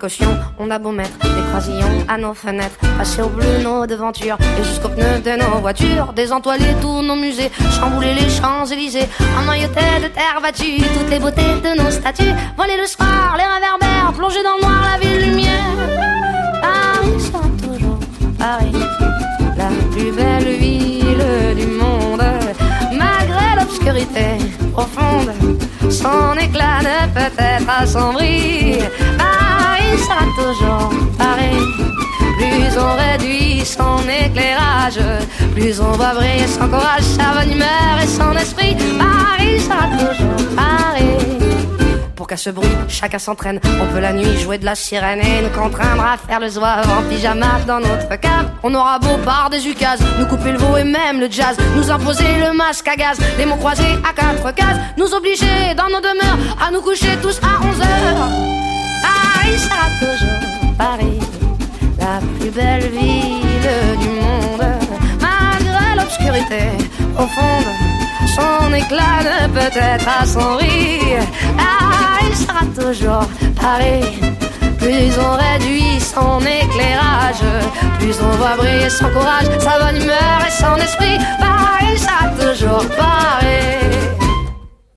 précaution, on a beau mettre des croisillons à nos fenêtres, passer au bleu nos devantures et jusqu'aux pneus de nos voitures, désentoiler tous nos musées, chambouler les Champs-Élysées, emmailloter de terre battue toutes les beautés de nos statues, voler le soir, les réverbères, plonger dans le noir la ville lumière. Paris sera toujours Paris, la plus belle ville du monde, malgré l'obscurité profonde, son éclat ne peut être assombri. Paris sera toujours Paris. Plus on réduit son éclairage, plus on voit briller son courage, sa bonne humeur et son esprit. Paris sera toujours Paris. Pour qu'à ce bruit, chacun s'entraîne. On peut la nuit jouer de la sirène et nous contraindre à faire le zouave en pyjama dans notre cave. On aura beau par des ukases, nous couper le veau et même le jazz, nous imposer le masque à gaz, les mots croisés à 4 cases, nous obliger dans nos demeures à nous coucher tous à 11h. Paris sera toujours Paris, la plus belle ville du monde, malgré l'obscurité profonde, son éclat ne peut être assombri. Paris sera toujours Paris. Plus on réduit son éclairage, plus on voit briller son courage, sa bonne humeur et son esprit. Paris sera toujours Paris.